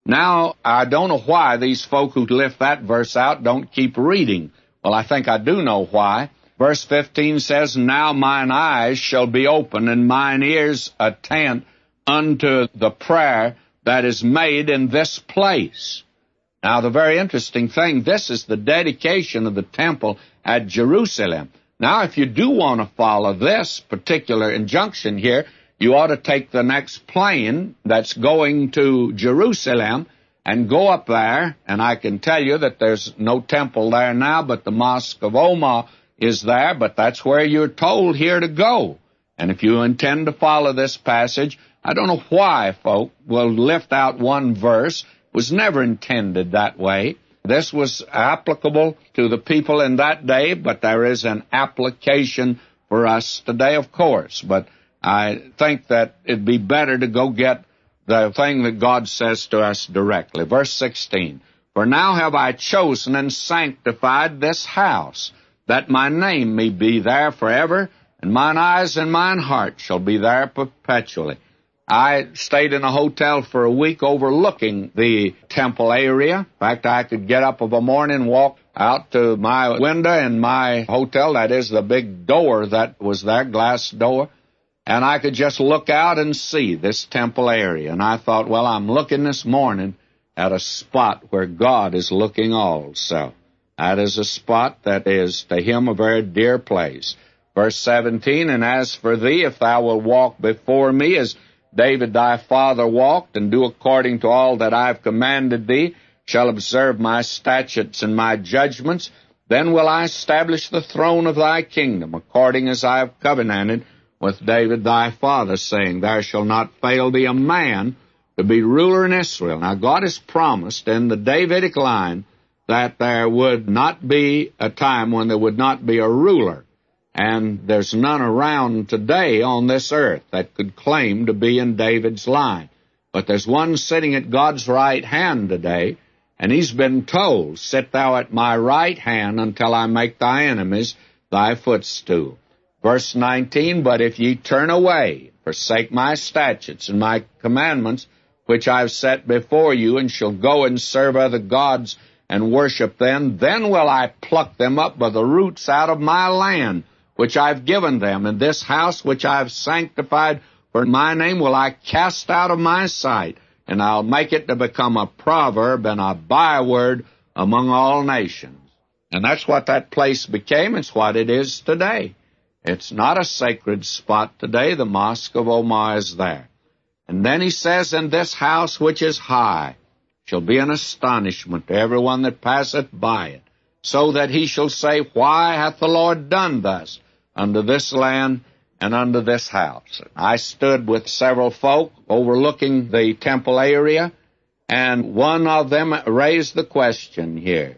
Now, I don't know why these folk who lift that verse out don't keep reading. Well, I think I do know why. Verse 15 says, Now mine eyes shall be open, and mine ears attend unto the prayer that is made in this place. Now, the very interesting thing, this is the dedication of the temple at Jerusalem. Now, if you do want to follow this particular injunction here, you ought to take the next plane that's going to Jerusalem and go up there, and I can tell you that there's no temple there now, but the Mosque of Omar is there, but that's where you're told here to go. And if you intend to follow this passage, I don't know why folk will lift out one verse. It was never intended that way. This was applicable to the people in that day, but there is an application for us today, of course. But I think that it'd be better to go get the thing that God says to us directly. Verse 16, For now have I chosen and sanctified this house, that my name may be there forever, and mine eyes and mine heart shall be there perpetually. I stayed in a hotel for a week overlooking the temple area. In fact, I could get up of a morning, walk out to my window in my hotel, that is the big door that was there, glass door, and I could just look out and see this temple area. And I thought, well, I'm looking this morning at a spot where God is looking also. That is a spot that is to him a very dear place. Verse 17, And as for thee, if thou wilt walk before me as David thy father walked, and do according to all that I have commanded thee, shall observe my statutes and my judgments, then will I establish the throne of thy kingdom, according as I have covenanted with David thy father, saying, There shall not fail thee a man to be ruler in Israel. Now God has promised in the Davidic line that there would not be a time when there would not be a ruler. And there's none around today on this earth that could claim to be in David's line. But there's one sitting at God's right hand today, and he's been told, Sit thou at my right hand until I make thy enemies thy footstool. Verse 19, But if ye turn away, forsake my statutes and my commandments, which I have set before you, and shall go and serve other gods and worship them, then will I pluck them up by the roots out of my land, which I've given them, and this house which I've sanctified for my name will I cast out of my sight, and I'll make it to become a proverb and a byword among all nations. And that's what that place became. It's what it is today. It's not a sacred spot today. The Mosque of Omar is there. And then he says, And this house which is high shall be an astonishment to everyone that passeth by it, so that he shall say, Why hath the Lord done thus unto this land and unto this house? I stood with several folk overlooking the temple area, and one of them raised the question here,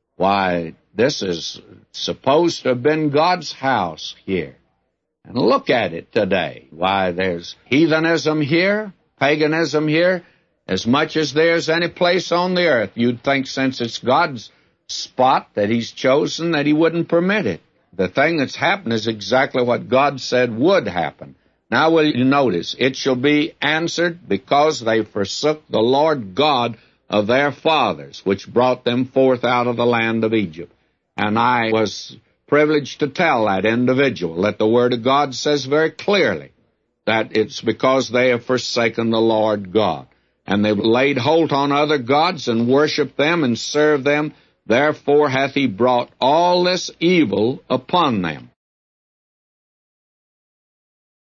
Why, this is supposed to have been God's house here. And look at it today. Why, there's heathenism here, paganism here, as much as there's any place on the earth. You'd think since it's God's spot that he's chosen that he wouldn't permit it. The thing that's happened is exactly what God said would happen. Now will you notice, It shall be answered because they forsook the Lord God of their fathers, which brought them forth out of the land of Egypt. And I was privileged to tell that individual that the Word of God says very clearly that it's because they have forsaken the Lord God. And they've laid hold on other gods and worshipped them and served them. Therefore hath he brought all this evil upon them.